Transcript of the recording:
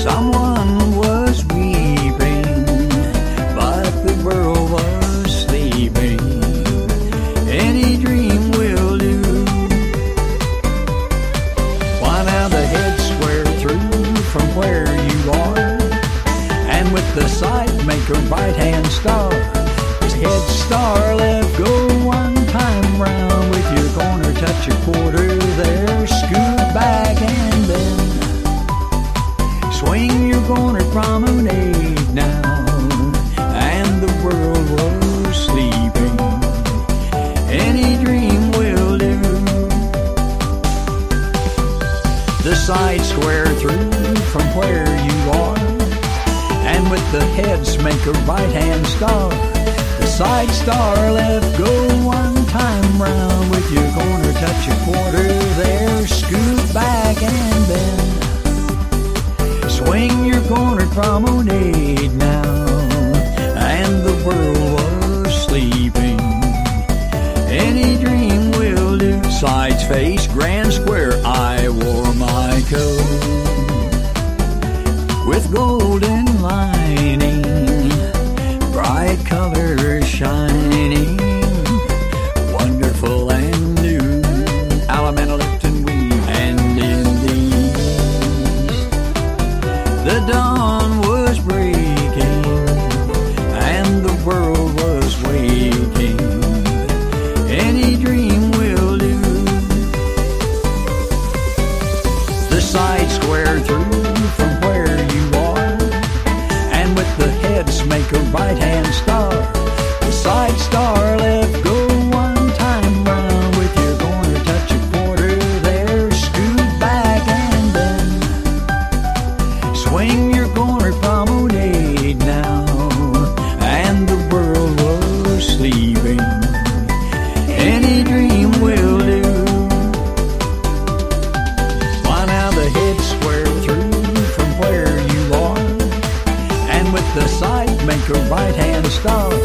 Someone was weeping, but the world was sleeping. Any dream will do. Why now the head square through from where you are, and with the sight make a right-hand star. Head star left, go one time round. With your corner touch a quarter there, scoot back and bend. Swing your corner promenade now, and the world was sleeping. Any dream will do. The side square through from where you are, and with the heads make a right-hand star. The side star left, go one time round. With your corner touch a quarter there, scoot back and bend. Swing your corner promenade now, and the world was sleeping. Any dream will do. Sides face grand square, I wore my coat with golden lining, bright colors shining, wonderful and new. Alameda, Lipton, weave, and Indies. The dawn was breaking, and the world was waking. Any dream will do. The side square through from where you are, and with the heads make a right-hand star. The side star left, go one time round. With your corner touch a quarter there, scoot back and bend. Swing your corner promenade now, and the world was sleeping. Any dream will do. Why now the head square through from where you are, and with the sight make a right-hand star.